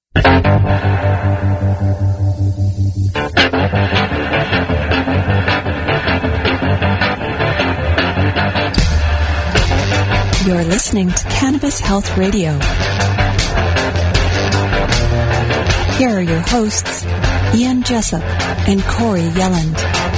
You're listening to Cannabis Health Radio. Here are your hosts, Ian Jessup and Corey Yelland.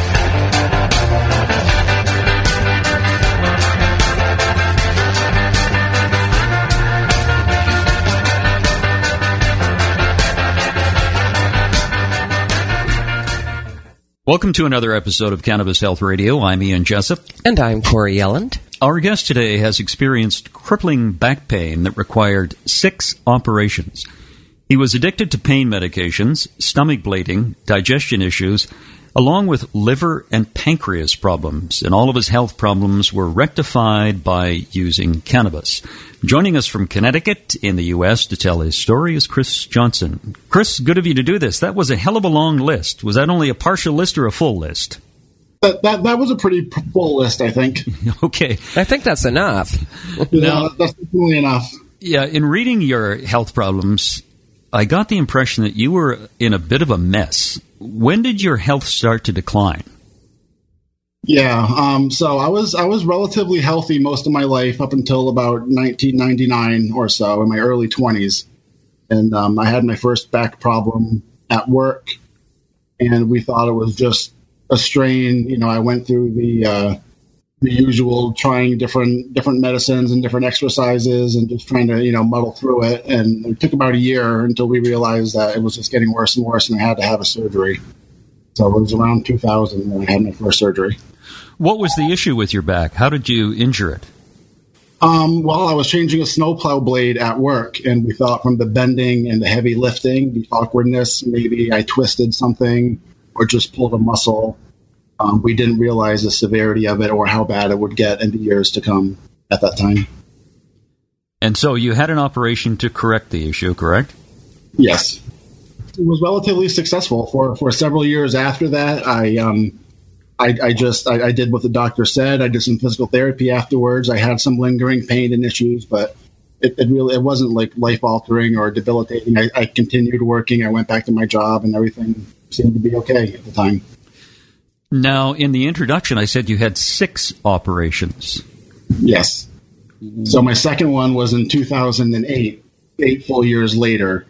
Welcome to another episode of Cannabis Health Radio. I'm Ian Jessup. And I'm Corey Yelland. Our guest today has experienced crippling back pain that required 6 operations. He was addicted to pain medications, stomach bleeding, digestion issues, along with liver and pancreas problems, and all of his health problems were rectified by using cannabis. Joining us from Connecticut in the U.S. to tell his story is Chris Johnson. Chris, good of you to do this. That was a hell of a long list. Was that only a partial list or a full list? That was a pretty full list, I think. Okay. I think that's enough. Yeah, that's definitely enough. Yeah, in reading your health problems, I got the impression that you were in a bit of a mess. When did your health start to decline? Yeah, so I was relatively healthy most of my life up until about 1999 or so, in my early 20s. And I had my first back problem at work, and we thought it was just a strain. You know, I went through the usual trying different medicines and different exercises and just trying to, muddle through it. And it took about a year until we realized that it was just getting worse and worse, and I had to have a surgery. So it was around 2000 when I had my first surgery. What was the issue with your back? How did you injure it? Well, I was changing a snowplow blade at work, and we thought from the bending and the heavy lifting, the awkwardness, maybe I twisted something or just pulled a muscle. We didn't realize the severity of it or how bad it would get in the years to come at that time. And so you had an operation to correct the issue, correct? Yes. It was relatively successful. For several years after that, I did what the doctor said. I did some physical therapy afterwards. I had some lingering pain and issues, but it wasn't like life-altering or debilitating. I continued working. I went back to my job, and everything seemed to be okay at the time. Now, in the introduction, I said you had 6 operations. Yes. So my second one was in 2008, 8 full years later.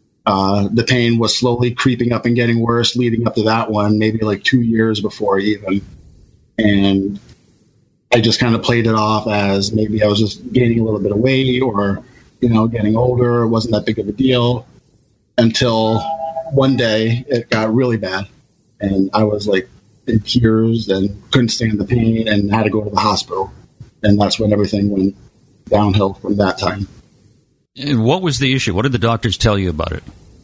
The pain was slowly creeping up and getting worse leading up to that one, maybe like 2 years before even. And I just kind of played it off as maybe I was just gaining a little bit of weight or, getting older. It wasn't that big of a deal until one day it got really bad. And I was like in tears and couldn't stand the pain and had to go to the hospital. And that's when everything went downhill from that time. And what was the issue? What did the doctors tell you about it?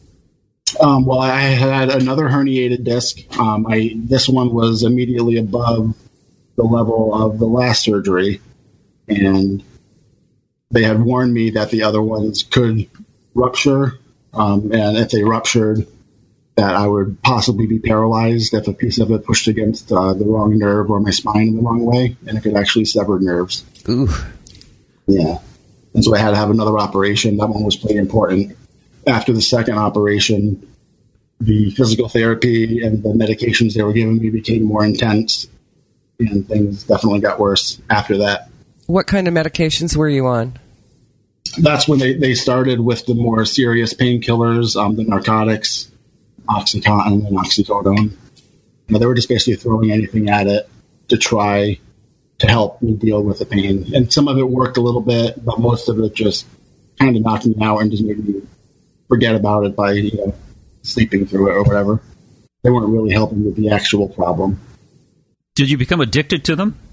Well, I had another herniated disc. This one was immediately above the level of the last surgery, and they had warned me that the other ones could rupture, and if they ruptured, that I would possibly be paralyzed if a piece of it pushed against the wrong nerve or my spine in the wrong way, and it could actually sever nerves. Ooh. Yeah. And so I had to have another operation. That one was pretty important. After the second operation, the physical therapy and the medications they were giving me became more intense, and things definitely got worse after that. What kind of medications were you on? That's when they started with the more serious painkillers, the narcotics, Oxycontin and oxycodone. They were just basically throwing anything at it to try to help me deal with the pain. And some of it worked a little bit, but most of it just kind of knocked me out and just made me forget about it by sleeping through it or whatever. They weren't really helping with the actual problem. Did you become addicted to them?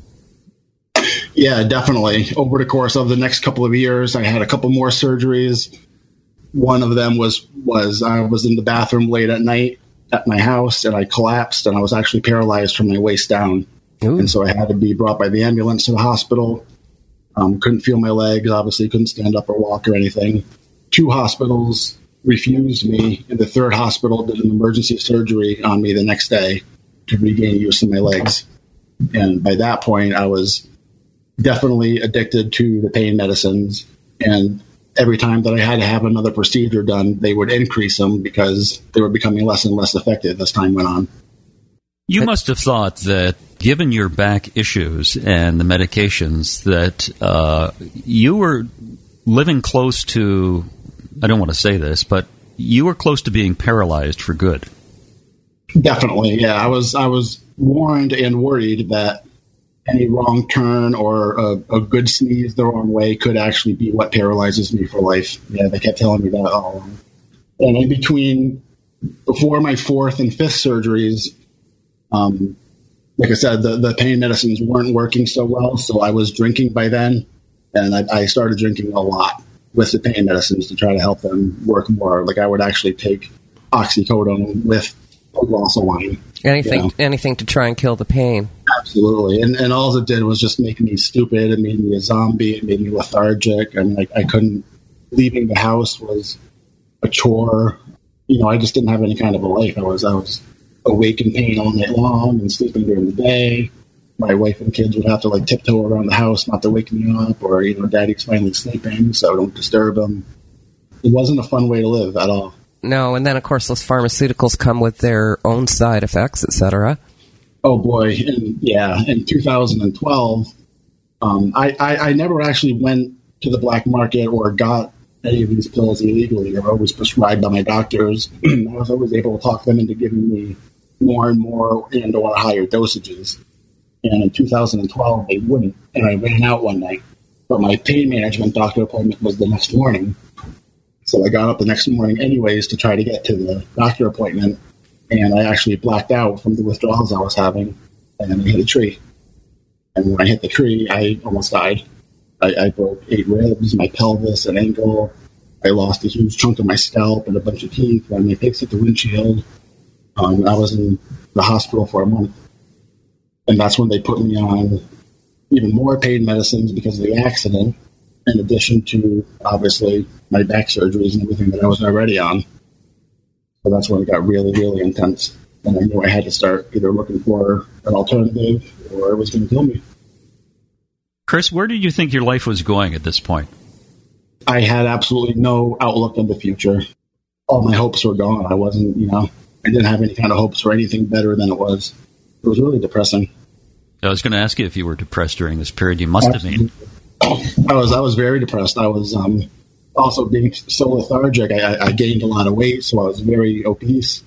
Yeah, definitely. Over the course of the next couple of years, I had a couple more surgeries. One of them was I was in the bathroom late at night at my house, and I collapsed, and I was actually paralyzed from my waist down. Ooh. And so I had to be brought by the ambulance to the hospital. Couldn't feel my legs, obviously couldn't stand up or walk or anything. 2 hospitals refused me, and the 3rd hospital did an emergency surgery on me the next day to regain use of my legs. And by that point, I was definitely addicted to the pain medicines. And every time that I had to have another procedure done, they would increase them because they were becoming less and less effective as time went on. You must have thought that, given your back issues and the medications, that you were living close to, I don't want to say this, but you were close to being paralyzed for good. Definitely, yeah. I was warned and worried that any wrong turn or a good sneeze the wrong way could actually be what paralyzes me for life. Yeah, they kept telling me that all along. And in between, before my fourth and fifth surgeries, like I said, the pain medicines weren't working so well, so I was drinking by then, and I started drinking a lot with the pain medicines to try to help them work more. Like I would actually take oxycodone with a glass of wine. Anything to try and kill the pain. Absolutely. And all it did was just make me stupid. It made me a zombie. It made me lethargic. I mean, I couldn't, leaving the house was a chore. I just didn't have any kind of a life. I was awake in pain all night long and sleeping during the day. My wife and kids would have to tiptoe around the house not to wake me up, or daddy's finally sleeping, so don't disturb him. It wasn't a fun way to live at all. No, and then of course those pharmaceuticals come with their own side effects, etc. Oh boy, and yeah, in 2012, I never actually went to the black market or got any of these pills illegally. They were always prescribed by my doctors. I was always able to talk them into giving me more and more and or higher dosages. And in 2012, they wouldn't, and I ran out one night. But my pain management doctor appointment was the next morning. So I got up the next morning anyways to try to get to the doctor appointment, and I actually blacked out from the withdrawals I was having, and then I hit a tree. And when I hit the tree, I almost died. I broke 8 ribs, my pelvis, an ankle. I lost a huge chunk of my scalp and a bunch of teeth, and my face hit the windshield. I was in the hospital for a month. And that's when they put me on even more pain medicines because of the accident, in addition to, obviously, my back surgeries and everything that I was already on. So that's when it got really, really intense. And I knew I had to start either looking for an alternative or it was going to kill me. Chris, where did you think your life was going at this point? I had absolutely no outlook in the future. All my hopes were gone. I wasn't, I didn't have any kind of hopes for anything better than it was. It was really depressing. I was going to ask you if you were depressed during this period. You must have been. I was very depressed. I was also being so lethargic. I gained a lot of weight, so I was very obese.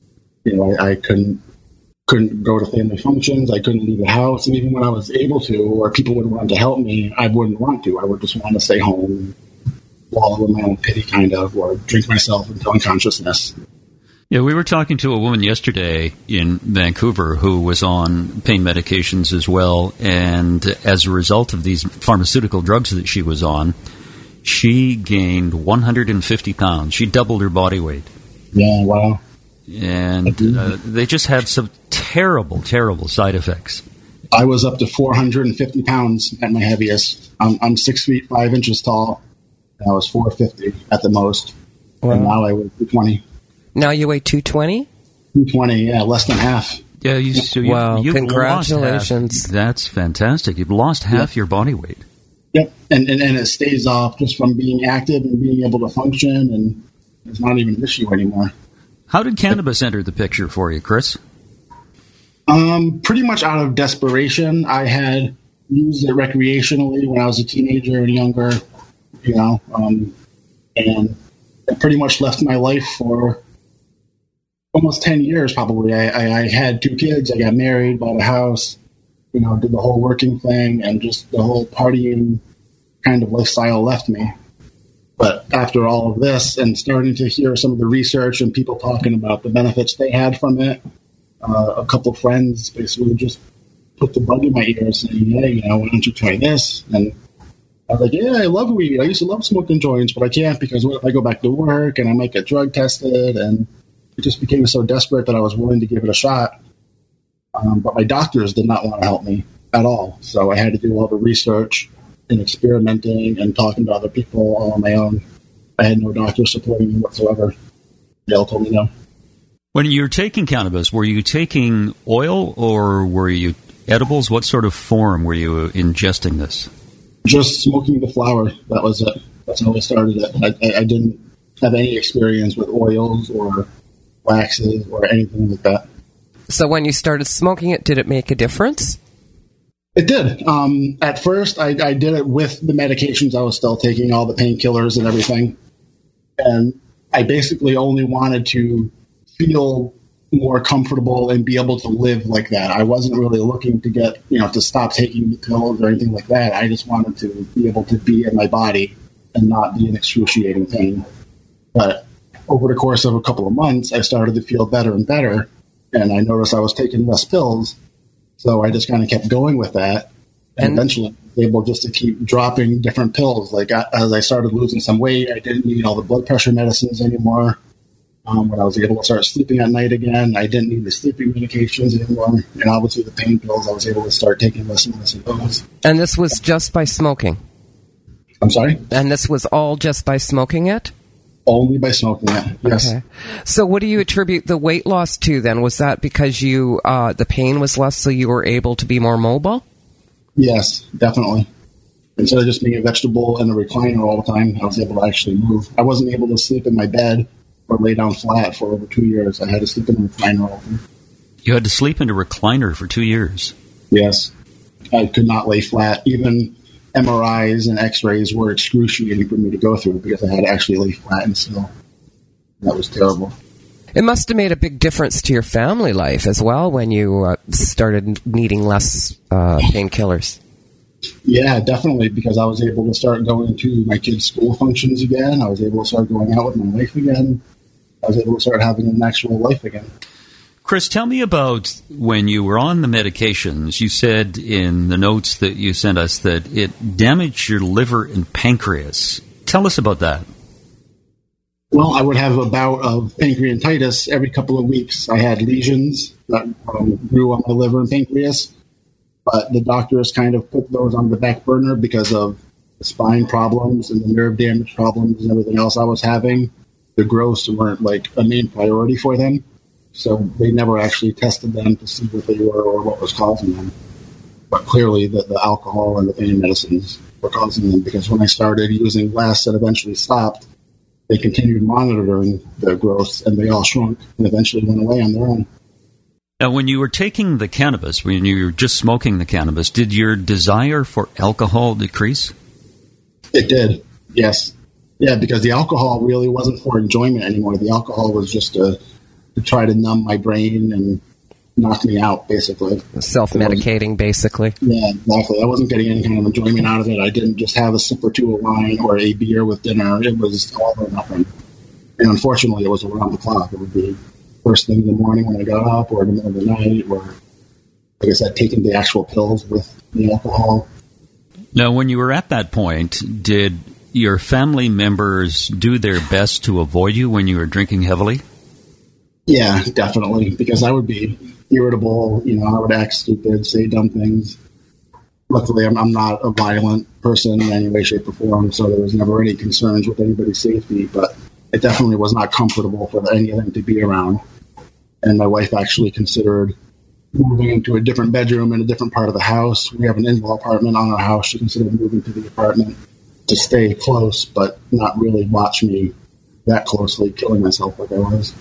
I couldn't go to family functions. I couldn't leave the house. And even when I was able to, or people would want to help me, I wouldn't want to. I would just want to stay home, wallow in my own pity, kind of, or drink myself into unconsciousness. Yeah, we were talking to a woman yesterday in Vancouver who was on pain medications as well, and as a result of these pharmaceutical drugs that she was on, she gained 150 pounds. She doubled her body weight. Yeah, wow. And they just had some terrible, terrible side effects. I was up to 450 pounds at my heaviest. I'm 6 feet 5 inches tall, and I was 450 at the most. Wow. And now I weigh 220. Now you weigh 220? 220, yeah, less than half. Yeah, you've congratulations. That's fantastic. You've lost half your body weight. Yep, and it stays off just from being active and being able to function, and it's not even an issue anymore. How did cannabis enter the picture for you, Chris? Pretty much out of desperation. I had used it recreationally when I was a teenager and younger, and it pretty much left my life for almost 10 years, probably. I had 2 kids. I got married, bought a house, did the whole working thing, and just the whole partying kind of lifestyle left me. But after all of this and starting to hear some of the research and people talking about the benefits they had from it, a couple of friends basically just put the bug in my ear saying, hey, why don't you try this? And I was like, yeah, I love weed. I used to love smoking joints, but I can't because what if I go back to work and I might get drug tested? And it just became so desperate that I was willing to give it a shot. But my doctors did not want to help me at all. So I had to do all the research and experimenting and talking to other people all on my own. I had no doctors supporting me whatsoever. They all told me no. When you were taking cannabis, were you taking oil or were you edibles? What sort of form were you ingesting this? Just smoking the flower. That was it. That's how I started it. I didn't have any experience with oils or waxes or anything like that. So when you started smoking it, did it make a difference? It did. At first, I did it with the medications. I was still taking all the painkillers and everything. And I basically only wanted to feel more comfortable and be able to live like that. I wasn't really looking to get, to stop taking the pills or anything like that. I just wanted to be able to be in my body and not be in excruciating pain. But over the course of a couple of months, I started to feel better and better. And I noticed I was taking less pills. So I just kind of kept going with that. And eventually I was able just to keep dropping different pills. Like as I started losing some weight, I didn't need all the blood pressure medicines anymore. When I was able to start sleeping at night again, I didn't need the sleeping medications anymore. And obviously the pain pills, I was able to start taking less and less of those. And this was just by smoking? I'm sorry? And this was all just by smoking it? Only by smoking it, yes. Okay. So what do you attribute the weight loss to then? Was that because you the pain was less so you were able to be more mobile? Yes, definitely. Instead of just being a vegetable in a recliner all the time, I was able to actually move. I wasn't able to sleep in my bed or lay down flat for over 2 years. I had to sleep in a recliner all the time. You had to sleep in a recliner for 2 years? Yes. I could not lay flat. Even MRIs and X-rays were excruciating for me to go through because I had to actually lay flat and still. That was terrible. It must have made a big difference to your family life as well when you started needing less painkillers. Yeah, definitely, because I was able to start going to my kids' school functions again. I was able to start going out with my wife again. I was able to start having an actual life again. Chris, tell me about when you were on the medications. You said in the notes that you sent us that it damaged your liver and pancreas. Tell us about that. Well, I would have a bout of pancreatitis every couple of weeks. I had lesions that grew on my liver and pancreas, but the doctors kind of put those on the back burner because of the spine problems and the nerve damage problems and everything else I was having. The growths weren't like a main priority for them. So they never actually tested them to see what they were or what was causing them. But clearly the alcohol and the pain medicines were causing them, because when I started using less and eventually stopped, they continued monitoring the growths and they all shrunk and eventually went away on their own. Now, when you were taking the cannabis, when you were just smoking the cannabis, did your desire for alcohol decrease? It did, yes. Yeah, because the alcohol really wasn't for enjoyment anymore. The alcohol was just to try to numb my brain and knock me out, basically. Self-medicating, basically. Yeah, exactly. I wasn't getting any kind of enjoyment out of it. I didn't just have a sip or two of wine or a beer with dinner. It was all or nothing. And unfortunately, it was around the clock. It would be first thing in the morning when I got up, or in the middle of the night, or, like I said, taking the actual pills with the alcohol. Now, when you were at that point, did your family members do their best to avoid you when you were drinking heavily? Yeah, definitely, because I would be irritable. I would act stupid, say dumb things. Luckily, I'm not a violent person in any way, shape, or form, so there was never any concerns with anybody's safety, but it definitely was not comfortable for any of them to be around. And my wife actually considered moving into a different bedroom in a different part of the house. We have an in-law apartment on our house. She considered moving to the apartment to stay close, but not really watch me that closely, killing myself like I was.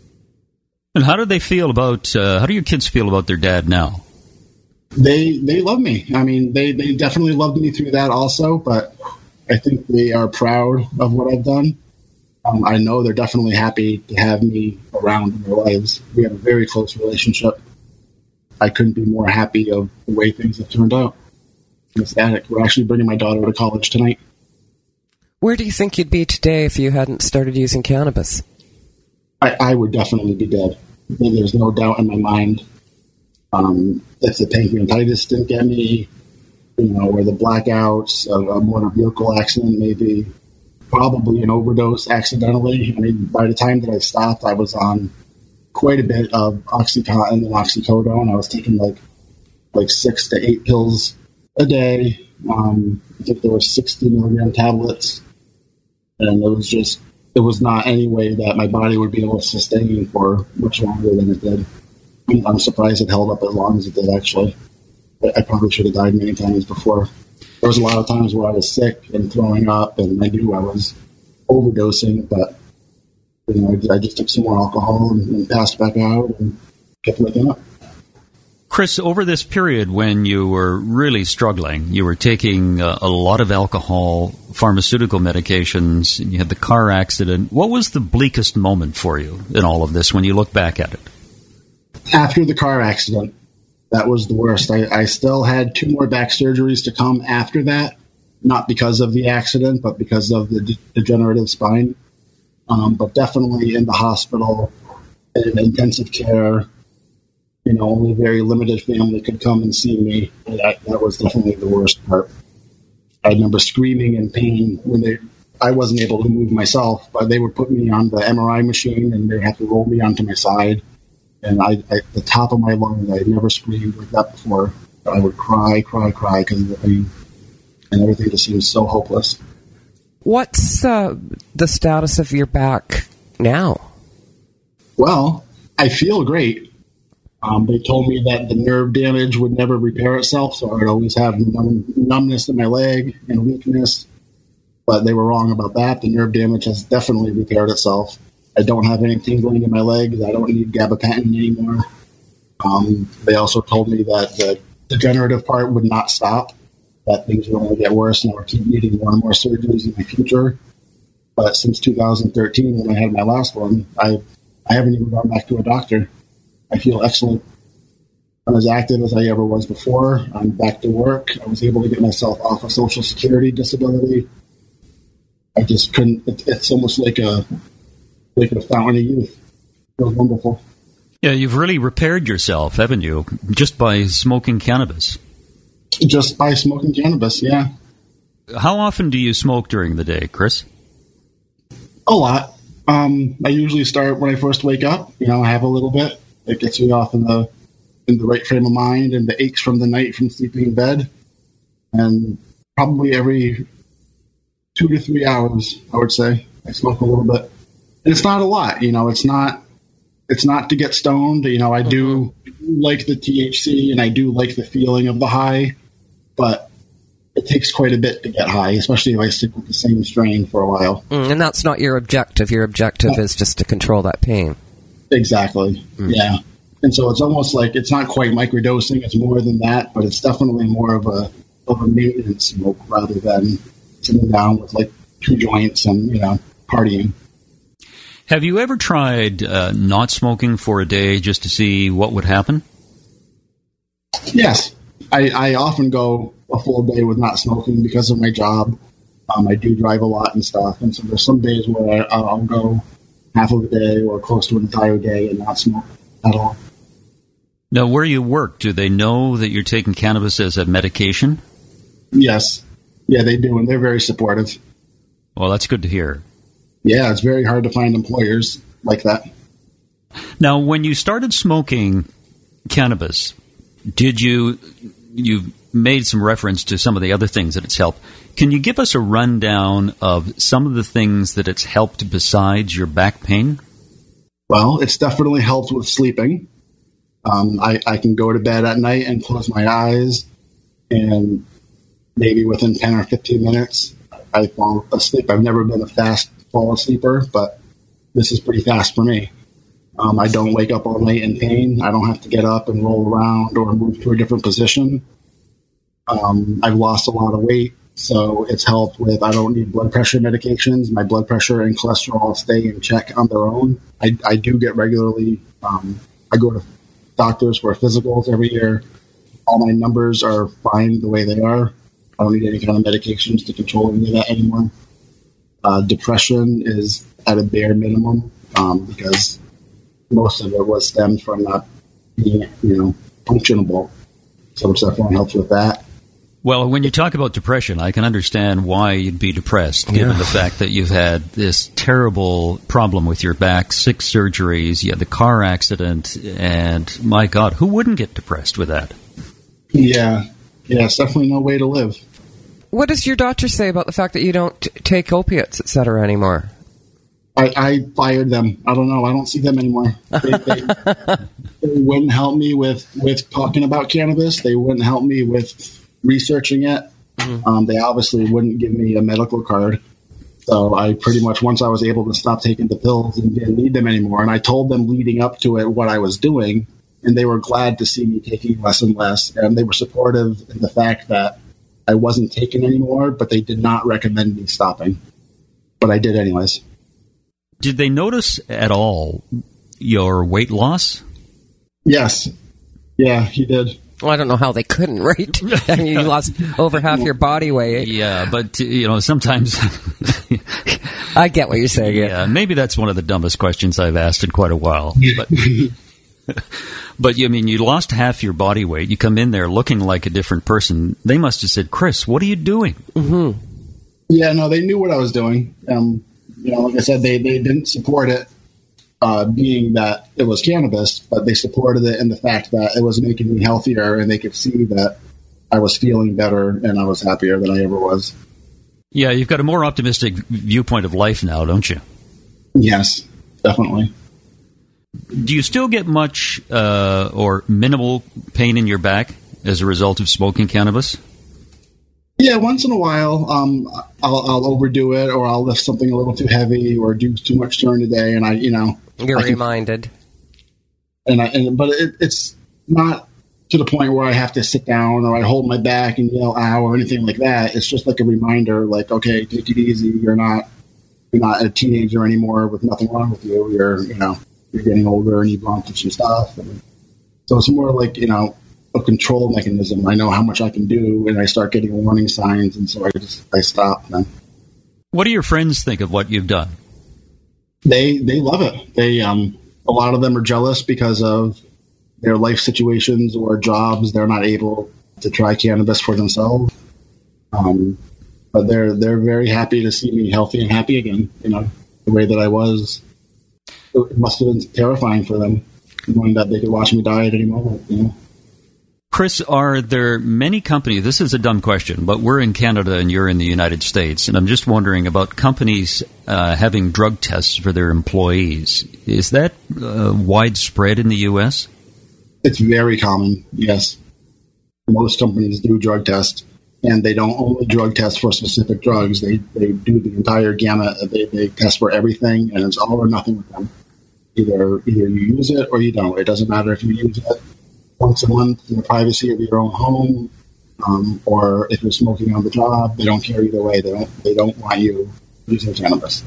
And how do they feel about, how do your kids feel about their dad now? They love me. I mean, they definitely loved me through that also, but I think they are proud of what I've done. I know they're definitely happy to have me around in their lives. We have a very close relationship. I couldn't be more happy of the way things have turned out. I'm ecstatic. We're actually bringing my daughter to college tonight. Where do you think you'd be today if you hadn't started using cannabis? I would definitely be dead. There's no doubt in my mind. If the pancreatitis didn't get me, or the blackouts, a motor vehicle accident, maybe probably an overdose accidentally. I mean, by the time that I stopped, I was on quite a bit of Oxycontin and oxycodone. I was taking like 6 to 8 pills a day. I think there were 60 milligram tablets, and it was not any way that my body would be able to sustain for much longer than it did. I'm surprised it held up as long as it did, actually. I probably should have died many times before. There was a lot of times where I was sick and throwing up, and I knew I was overdosing, but I just took some more alcohol and passed back out and kept waking up. Chris, over this period when you were really struggling, you were taking a lot of alcohol, pharmaceutical medications, and you had the car accident. What was the bleakest moment for you in all of this when you look back at it? After the car accident, that was the worst. I still had 2 more back surgeries to come after that, not because of the accident, but because of the degenerative spine. But definitely in the hospital, in intensive care, only a very limited family could come and see me. That was definitely the worst part. I remember screaming in pain when I wasn't able to move myself, but they would put me on the MRI machine and they had to roll me onto my side. And at the top of my lungs, I had never screamed like that before. But I would cry because of the pain. And everything just seemed so hopeless. What's the status of your back now? Well, I feel great. They told me that the nerve damage would never repair itself, so I would always have numbness in my leg and weakness. But they were wrong about that. The nerve damage has definitely repaired itself. I don't have any tingling in my legs. I don't need gabapentin anymore. They also told me that the degenerative part would not stop, that things would only get worse, and I would keep needing more and more surgeries in the future. But since 2013, when I had my last one, I haven't even gone back to a doctor. I feel excellent. I'm as active as I ever was before. I'm back to work. I was able to get myself off of Social Security disability. I just couldn't. It's almost like a fountain of youth. It feels wonderful. Yeah, you've really repaired yourself, haven't you? Just by smoking cannabis. Just by smoking cannabis, yeah. How often do you smoke during the day, Chris? A lot. I usually start when I first wake up. I have a little bit. It gets me off in the right frame of mind and the aches from the night from sleeping in bed. And probably every 2 to 3 hours, I would say, I smoke a little bit. And it's not a lot. It's not to get stoned. I do like the THC and I do like the feeling of the high, but it takes quite a bit to get high, especially if I stick with the same strain for a while. And that's not your objective. Your objective is just to control that pain. Exactly. Yeah. And so it's almost like it's not quite microdosing. It's more than that, but it's definitely more of a maintenance smoke rather than sitting down with like 2 joints and, partying. Have you ever tried not smoking for a day just to see what would happen? Yes. I often go a full day with not smoking because of my job. I do drive a lot and stuff, and so there's some days where I'll go half of a day or close to an entire day and not smoke at all. Now, where you work, do they know that you're taking cannabis as a medication? Yes. Yeah, they do, and they're very supportive. Well, that's good to hear. Yeah, it's very hard to find employers like that. Now, when you started smoking cannabis, did you made some reference to some of the other things that it's helped. Can you give us a rundown of some of the things that it's helped besides your back pain? Well, it's definitely helped with sleeping. I can go to bed at night and close my eyes, and maybe within 10 or 15 minutes, I fall asleep. I've never been a fast fall asleeper, but this is pretty fast for me. I don't wake up all night in pain. I don't have to get up and roll around or move to a different position. I've lost a lot of weight, so it's helped with, I don't need blood pressure medications. My blood pressure and cholesterol stay in check on their own. I do get regularly, I go to doctors for physicals every year. All my numbers are fine the way they are. I don't need any kind of medications to control any of that anymore. Depression is at a bare minimum because most of it stemmed from not being, functionable. So it's definitely helps with that. Well, when you talk about depression, I can understand why you'd be depressed, given the fact that you've had this terrible problem with your back, 6 surgeries, you had the car accident, and my God, who wouldn't get depressed with that? Yeah, it's definitely no way to live. What does your doctor say about the fact that you don't take opiates, etc. anymore? I fired them. I don't know. I don't see them anymore. wouldn't help me with talking about cannabis. They wouldn't help me with researching it. They obviously wouldn't give me a medical card. So I pretty much, once I was able to stop taking the pills and didn't need them anymore, and I told them leading up to it what I was doing, and they were glad to see me taking less and less. And they were supportive in the fact that I wasn't taking anymore, but they did not recommend me stopping. But I did anyways. Did they notice at all your weight loss? Yes. Yeah, he did. Well, I don't know how they couldn't, right? I mean, you lost over half your body weight. Yeah, but, sometimes... I get what you're saying. Yeah, maybe that's one of the dumbest questions I've asked in quite a while. But you lost half your body weight. You come in there looking like a different person. They must have said, Chris, what are you doing? Mm-hmm. Yeah, no, they knew what I was doing. Like I said, they didn't support it being that it was cannabis, but they supported it in the fact that it was making me healthier, and they could see that I was feeling better and I was happier than I ever was. Yeah, you've got a more optimistic viewpoint of life now, don't you? Yes, definitely. Do you still get much or minimal pain in your back as a result of smoking cannabis? Yeah, once in a while, I'll overdo it, or I'll lift something a little too heavy, or do too much during the day, and you're reminded. But it's not to the point where I have to sit down or I hold my back and yell "ow" or anything like that. It's just like a reminder, like, okay, take it easy. You're not a teenager anymore with nothing wrong with you. You're getting older and you've gone through some stuff. So it's more like a control mechanism. I know how much I can do, and I start getting warning signs, and so I stop then. What do your friends think of what you've done? They love it. They a lot of them are jealous because of their life situations or jobs. They're not able to try cannabis for themselves. But they're very happy to see me healthy and happy again. The way that I was. It must have been terrifying for them, knowing that they could watch me die at any moment. Chris, are there many companies, this is a dumb question, but we're in Canada and you're in the United States, and I'm just wondering about companies having drug tests for their employees. Is that widespread in the U.S.? It's very common, yes. Most companies do drug tests, and they don't only drug test for specific drugs. They do the entire gamut. They test for everything, and it's all or nothing with them. Either you use it or you don't. It doesn't matter if you use it once a month in the privacy of your own home, or if you're smoking on the job. They don't care either way. They don't want you using cannabis.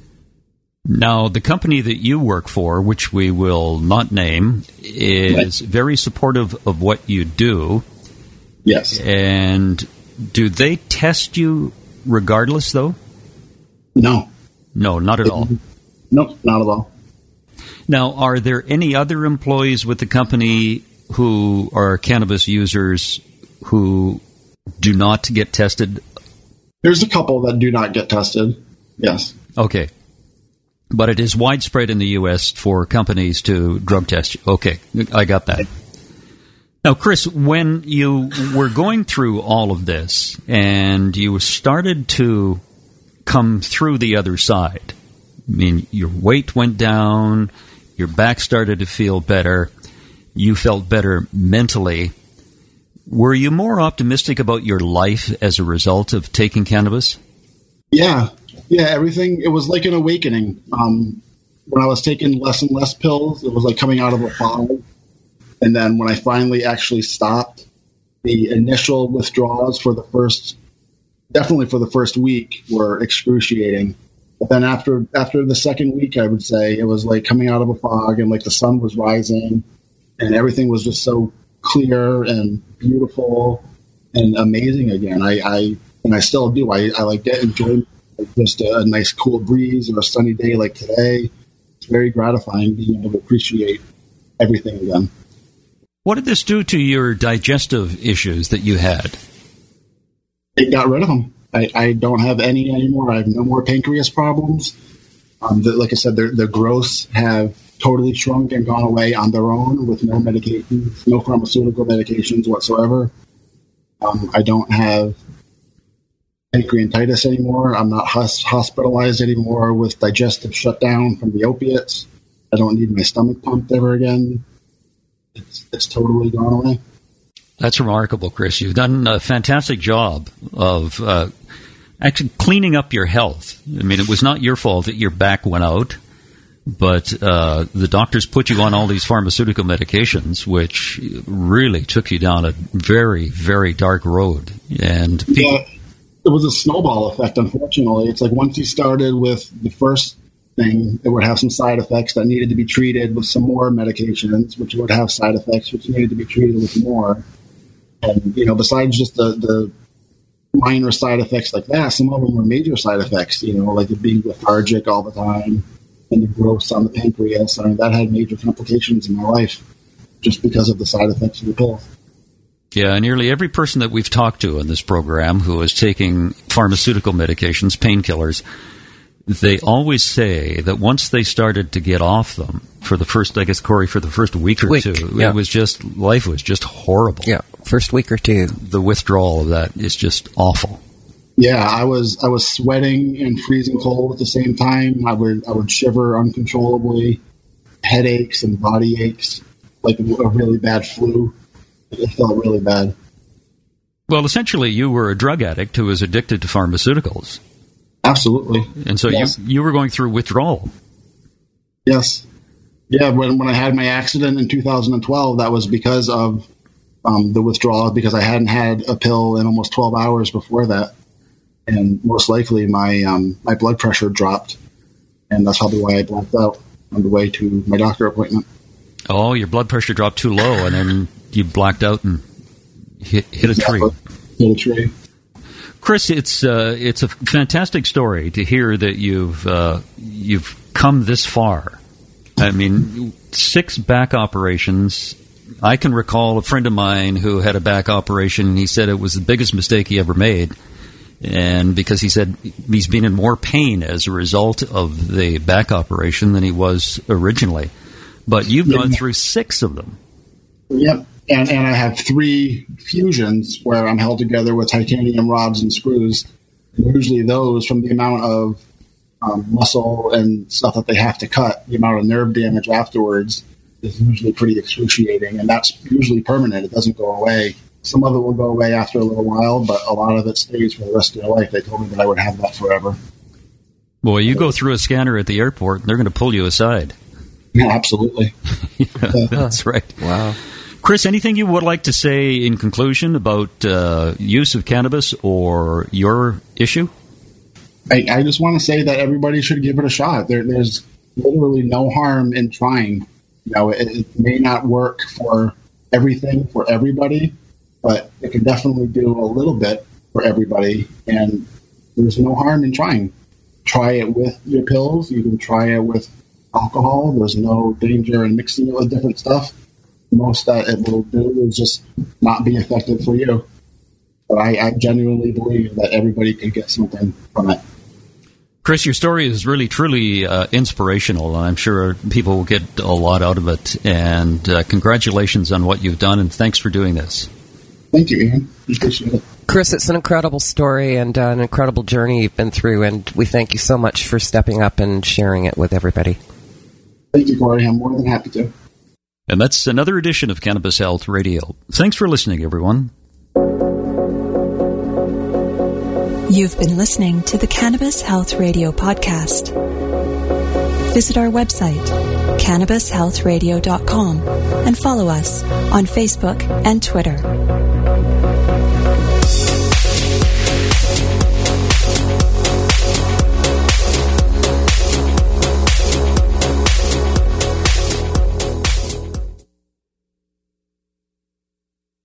Now, the company that you work for, which we will not name, is very supportive of what you do. Yes. And do they test you regardless, though? No. No, not at all. Nope, not at all. Now, are there any other employees with the company who are cannabis users who do not get tested? There's a couple that do not get tested, yes. Okay. But it is widespread in the U.S. for companies to drug test you. Okay, I got that. Now, Chris, when you were going through all of this and you started to come through the other side, I mean, your weight went down, your back started to feel better, you felt better mentally. Were you more optimistic about your life as a result of taking cannabis? Yeah, everything. It was like an awakening. When I was taking less and less pills, it was like coming out of a fog. And then when I finally actually stopped, the initial withdrawals definitely for the first week were excruciating. But then after the second week, I would say it was like coming out of a fog, and like the sun was rising and everything was just so clear and beautiful and amazing again. I still do. I like enjoy just a nice cool breeze or a sunny day like today. It's very gratifying being able to appreciate everything again. What did this do to your digestive issues that you had? It got rid of them. I don't have any anymore. I have no more pancreas problems. Like I said, the growths have totally shrunk and gone away on their own with no medications, no pharmaceutical medications whatsoever. I don't have pancreatitis anymore. I'm not hospitalized anymore with digestive shutdown from the opiates. I don't need my stomach pumped ever again. it's totally gone away. That's remarkable, Chris. You've done a fantastic job of actually cleaning up your health. I mean, it was not your fault that your back went out, but the doctors put you on all these pharmaceutical medications, which really took you down a very, very dark road. And yeah, it was a snowball effect, unfortunately. It's like once you started with the first thing, it would have some side effects that needed to be treated with some more medications, which would have side effects which needed to be treated with more. And, besides just the minor side effects like that, some of them were major side effects, like being lethargic all the time and the growths on the pancreas. I mean, that had major complications in my life just because of the side effects of the pills. Yeah, nearly every person that we've talked to in this program who is taking pharmaceutical medications, painkillers, they always say that once they started to get off them, for the first, I guess, Corey, for the first week or two, yeah. Life was just horrible. Yeah, first week or two. The withdrawal of that is just awful. Yeah, I was sweating and freezing cold at the same time. I would shiver uncontrollably, headaches and body aches, like a really bad flu. It felt really bad. Well, essentially, you were a drug addict who was addicted to pharmaceuticals. Absolutely. And so yes. you were going through withdrawal. Yes. Yeah, when I had my accident in 2012, that was because of the withdrawal, because I hadn't had a pill in almost 12 hours before that. And most likely my blood pressure dropped. And that's probably why I blacked out on the way to my doctor appointment. Oh, your blood pressure dropped too low, and then you blacked out and hit a tree. Hit a tree. Chris, it's a fantastic story to hear that you've come this far. I mean, 6 back operations. I can recall a friend of mine who had a back operation, and he said it was the biggest mistake he ever made. And because he said he's been in more pain as a result of the back operation than he was originally. But you've gone through 6 of them. Yep. And I have 3 fusions where I'm held together with titanium rods and screws. And usually those, from the amount of muscle and stuff that they have to cut, the amount of nerve damage afterwards is usually pretty excruciating. And that's usually permanent. It doesn't go away. Some of it will go away after a little while, but a lot of it stays for the rest of your life. They told me that I would have that forever. Boy, you go through a scanner at the airport, and they're going to pull you aside. Yeah, absolutely. Yeah, that's right. Wow. Chris, anything you would like to say in conclusion about use of cannabis or your issue? I just want to say that everybody should give it a shot. There's literally no harm in trying. It may not work for everything for everybody, but it can definitely do a little bit for everybody. And there's no harm in trying. Try it with your pills. You can try it with alcohol. There's no danger in mixing it with different stuff. Most that it will do is just not be effective for you. But I genuinely believe that everybody can get something from it. Chris, your story is really, truly inspirational, and I'm sure people will get a lot out of it. And congratulations on what you've done, and thanks for doing this. Thank you, Ian. Appreciate it. Chris, it's an incredible story and an incredible journey you've been through, and we thank you so much for stepping up and sharing it with everybody. Thank you, Corey. I'm more than happy to. And that's another edition of Cannabis Health Radio. Thanks for listening, everyone. You've been listening to the Cannabis Health Radio podcast. Visit our website, cannabishealthradio.com, and follow us on Facebook and Twitter.